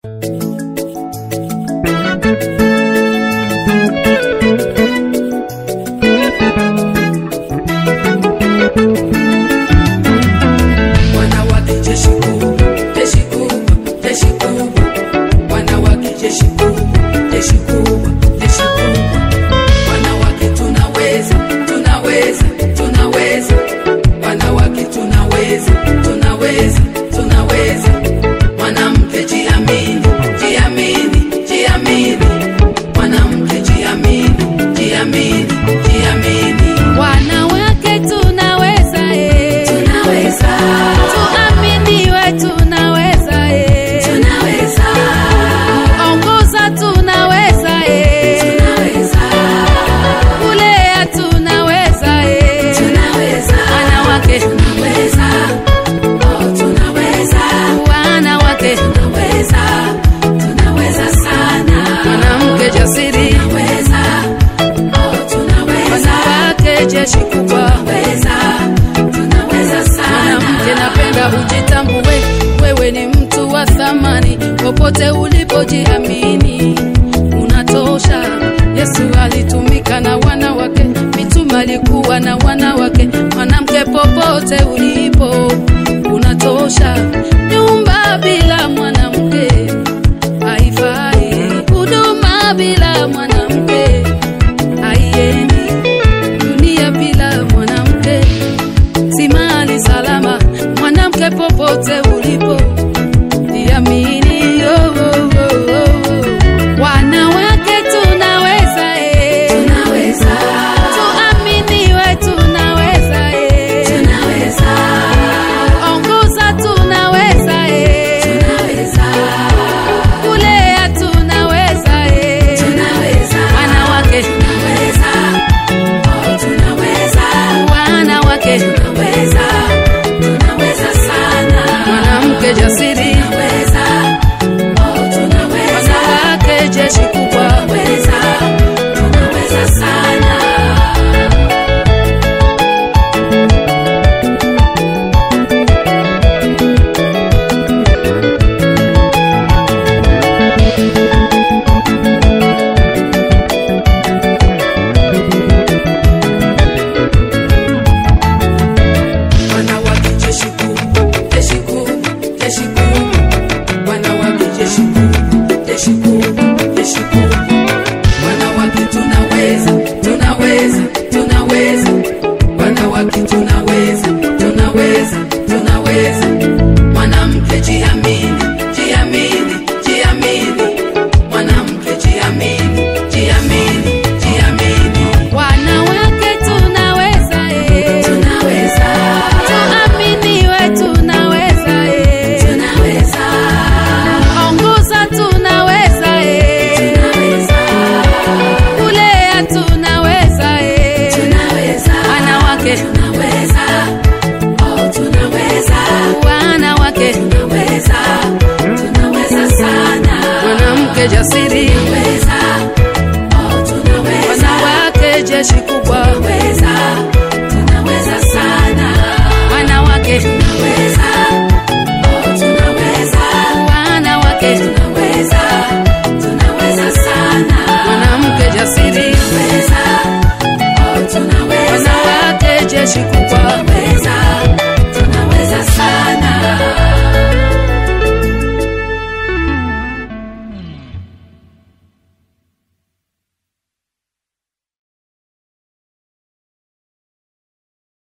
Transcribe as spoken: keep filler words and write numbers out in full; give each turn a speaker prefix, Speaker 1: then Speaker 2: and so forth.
Speaker 1: Popote ulipojiamini unatosha. Yesu alitumika na wanawake, mitume alikuwa na wanawake. Mwanamke popote ulipo unatosha. Nyumba bila mwanamke haifai, huduma bila mwanamke haiendi, dunia bila mwanamke si mahali salama. Mwanamke popote ulipo jiamini. Jasiri tunaweza, oh tunaweza, wanawake jeshi kubwa tunaweza, tunaweza sana. Tunaweza, oh tunaweza, wanawake tunaweza, tunaweza sana. Mwanamke jasiri.